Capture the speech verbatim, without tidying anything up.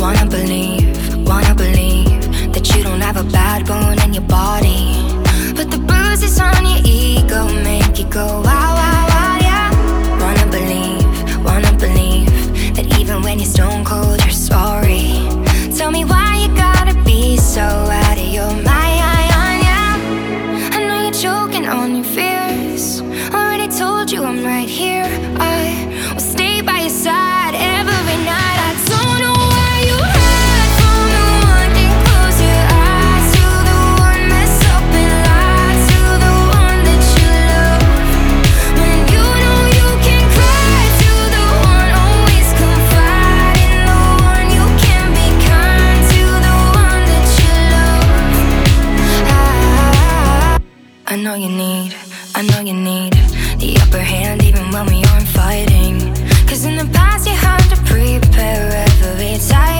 Wanna believe, wanna believe that you don't have a bad bone in your body, but the bruises on your ego make you go wow, wow, wow, yeah. Wanna believe, wanna believe that even when you're stone cold, you're sorry. Tell me why you gotta be so out of your mind, yeah. I know you're choking on your fears. Already told you I'm right here. I will stay by your side every night. I don't know why you hide from the one and close your eyes to the one mess up and lie to the one that you love. When you know you can cry to the one, always confide in the one. You can be kind to the one that you love. I, I know you need, I know you need the upper hand even when we aren't fighting. Cause in the past you had to prepare every time.